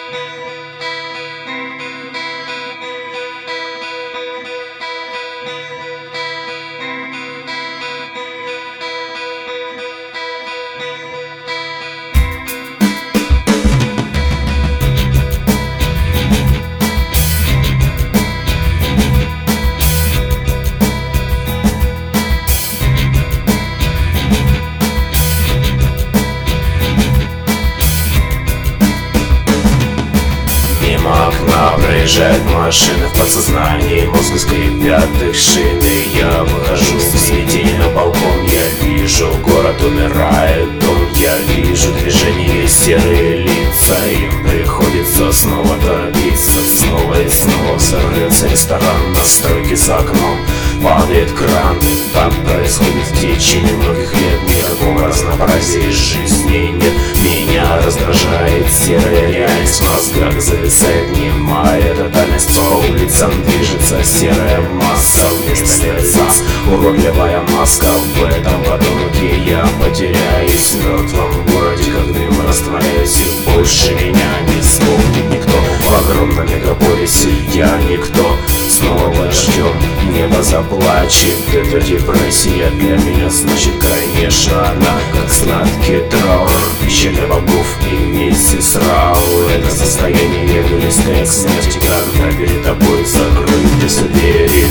Мимо окна проезжают машины, в подсознании мозга скрипят их шины. Я выхожу в смятение на балкон, я вижу, город умирает, дом. Я вижу движение, серые лица, им приходится снова торопиться. Снова и снова взорвется ресторан, на стройке за окном падает кран. И так происходит в течение многих лет. Никакого разнообразия жизни нет. Меня раздражает серая реальность, в мозгах зависает немая тотальность. По улицам движется серая масса, вместо лица уродливая маска. В этом потоке я потеряюсь в мертвом городе, как дым растворяюсь, и больше меня не вспомнит никто. В огромном мегаполисе я никто. Снова под дождем небо заплачет. Эта депрессия для меня значит, конечно, она как сладкий траур, пища для богов и миссис Рау. Это состояние близкое к смерти, когда перед тобой закрыты все двери.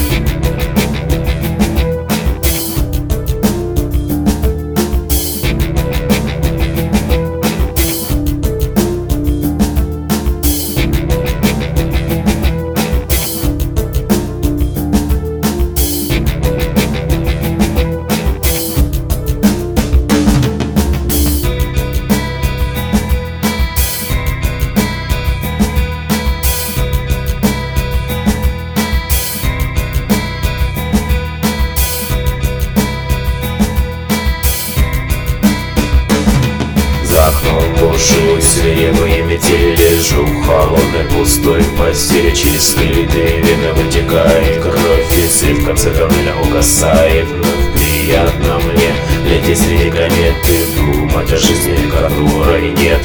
За окном бушуют свирепые метели. Лежу в холодной пустой постели. Через скрытые вены вытекает кровь, и свет в конце тоннеля угасает. Вновь приятно мне лететь среди комет и думать о жизни, которой нет.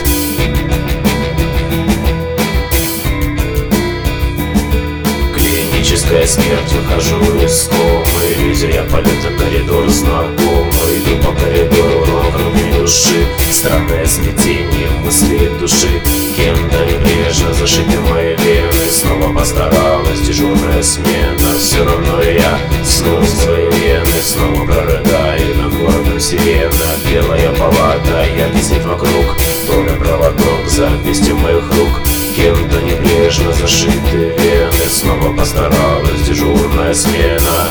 Клиническая смерть, выхожу из комы. Иллюзия полета, коридор знакомый. Иду по коридору, но вокруг не души. Странное смятение мысли души. Кем-то небрежно зашиты мои вены. Снова постаралась дежурная смена. Все равно я снова свои вены. Снова прорыдаю над городом сирена. Белая палата, яркий вокруг. Только проводок, запястье моих рук. Кем-то небрежно зашиты вены. Снова постаралась дежурная смена.